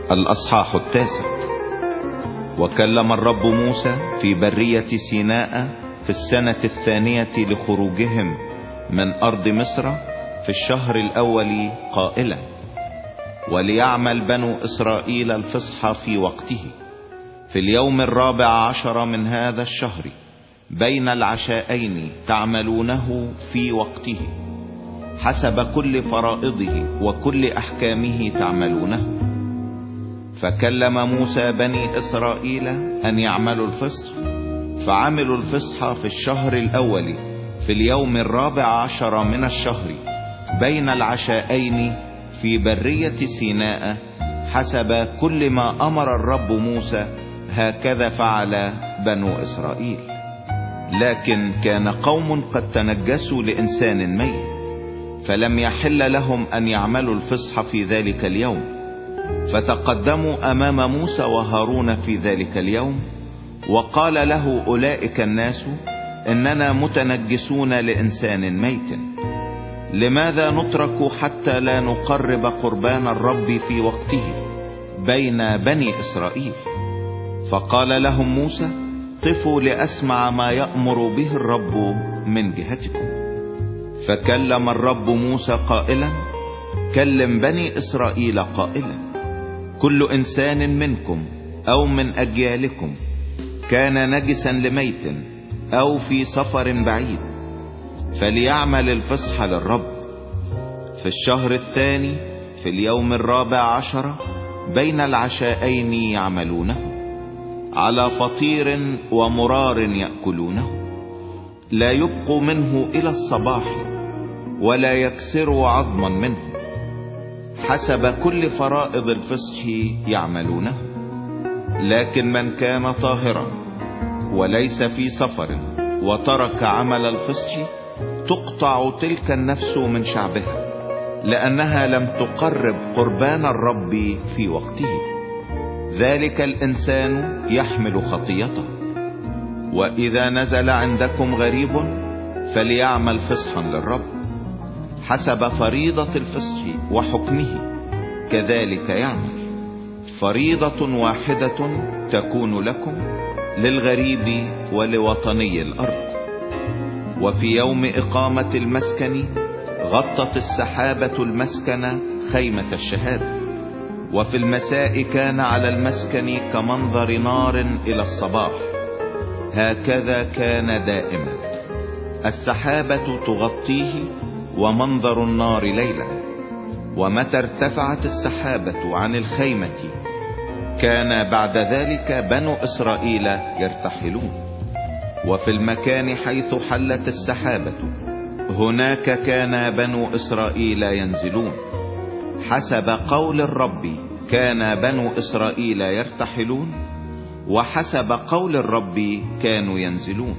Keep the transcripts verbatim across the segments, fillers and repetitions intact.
الأصحاح التاسع. وكلم الرب موسى في برية سيناء في السنة الثانية لخروجهم من أرض مصر في الشهر الأول قائلا: وليعمل بنو إسرائيل الفصح في وقته في اليوم الرابع عشر من هذا الشهر بين العشاءين تعملونه في وقته حسب كل فرائضه وكل أحكامه تعملونه. فكلم موسى بني إسرائيل أن يعملوا الفصح، فعملوا الفصح في الشهر الأول في اليوم الرابع عشر من الشهر بين العشاءين في برية سيناء حسب كل ما أمر الرب موسى، هكذا فعل بنو إسرائيل. لكن كان قوم قد تنجسوا لإنسان ميت، فلم يحل لهم أن يعملوا الفصح في ذلك اليوم، فتقدموا أمام موسى وهارون في ذلك اليوم، وقال له أولئك الناس: إننا متنجسون لإنسان ميت، لماذا نترك حتى لا نقرب قربان الرب في وقته بين بني إسرائيل؟ فقال لهم موسى: قفوا لأسمع ما يأمر به الرب من جهتكم. فكلم الرب موسى قائلا: كلم بني إسرائيل قائلا: كل إنسان منكم أو من أجيالكم كان نجسا لميت أو في سفر بعيد فليعمل الفصح للرب في الشهر الثاني في اليوم الرابع عشر بين العشاءين يعملونه على فطير ومرار يأكلونه، لا يبقوا منه إلى الصباح ولا يكسروا عظما منه، حسب كل فرائض الفصح يعملونه. لكن من كان طاهرا وليس في سفر وترك عمل الفصح تقطع تلك النفس من شعبها، لأنها لم تقرب قربان الرب في وقته. ذلك الإنسان يحمل خطيته. وإذا نزل عندكم غريب فليعمل فصحا للرب حسب فريضة الفصح وحكمه، كذلك يعمل. فريضة واحدة تكون لكم للغريب ولوطني الأرض. وفي يوم إقامة المسكن غطت السحابة المسكن خيمة الشهادة، وفي المساء كان على المسكن كمنظر نار إلى الصباح، هكذا كان دائما. السحابة تغطيه ومنظر النار ليلا. ومتى ارتفعت السحابة عن الخيمة كان بعد ذلك بنو إسرائيل يرتحلون. وفي المكان حيث حلت السحابة هناك كان بنو إسرائيل ينزلون. حسب قول الرب كان بنو إسرائيل يرتحلون، وحسب قول الرب كانوا ينزلون.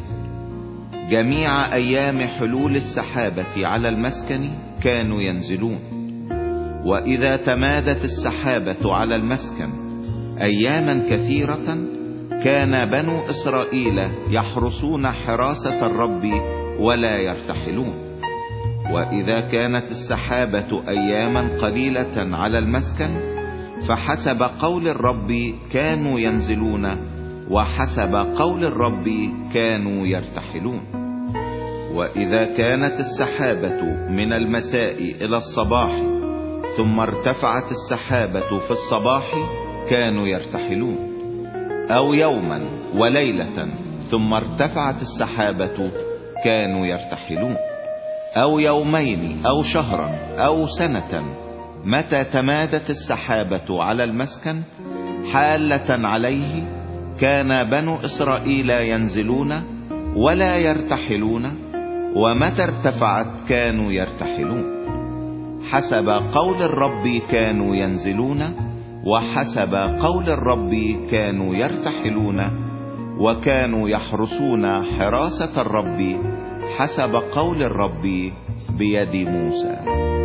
جميع أيام حلول السحابة على المسكن كانوا ينزلون. وإذا تمادت السحابة على المسكن أياما كثيرة كان بنو إسرائيل يحرسون حراسة الرب ولا يرتحلون. وإذا كانت السحابة أياما قليلة على المسكن فحسب قول الرب كانوا ينزلون، وحسب قول الرب كانوا يرتحلون. وإذا كانت السحابة من المساء إلى الصباح ثم ارتفعت السحابة في الصباح كانوا يرتحلون، أو يوما وليلة ثم ارتفعت السحابة كانوا يرتحلون، أو يومين أو شهرا أو سنة. متى تمادت السحابة على المسكن حالة عليه كان بنو إسرائيل ينزلون ولا يرتحلون، ومتى ارتفعت كانوا يرتحلون. حسب قول الرب كانوا ينزلون، وحسب قول الرب كانوا يرتحلون، وكانوا يحرسون حراسة الرب حسب قول الرب بيد موسى.